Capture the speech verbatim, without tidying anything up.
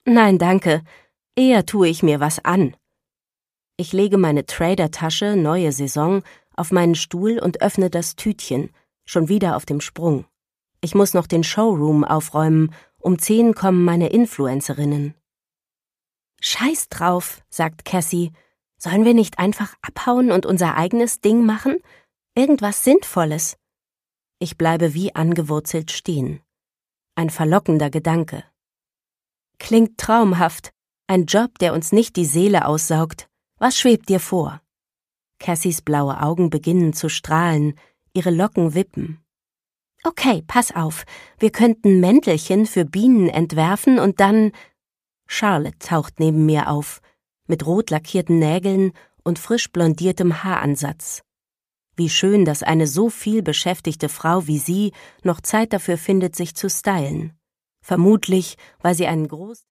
Nein, danke. Eher tue ich mir was an. Ich lege meine Trader-Tasche, neue Saison, auf meinen Stuhl und öffne das Tütchen, schon wieder auf dem Sprung. Ich muss noch den Showroom aufräumen, um zehn kommen meine Influencerinnen. »Scheiß drauf«, sagt Cassie. »Sollen wir nicht einfach abhauen und unser eigenes Ding machen? Irgendwas Sinnvolles?« Ich bleibe wie angewurzelt stehen. Ein verlockender Gedanke. Klingt traumhaft. Ein Job, der uns nicht die Seele aussaugt. Was schwebt dir vor? Cassies blaue Augen beginnen zu strahlen, ihre Locken wippen. Okay, pass auf. Wir könnten Mäntelchen für Bienen entwerfen und dann... Charlotte taucht neben mir auf, mit rot lackierten Nägeln und frisch blondiertem Haaransatz. Wie schön, dass eine so viel beschäftigte Frau wie sie noch Zeit dafür findet, sich zu stylen. Vermutlich, weil sie einen groß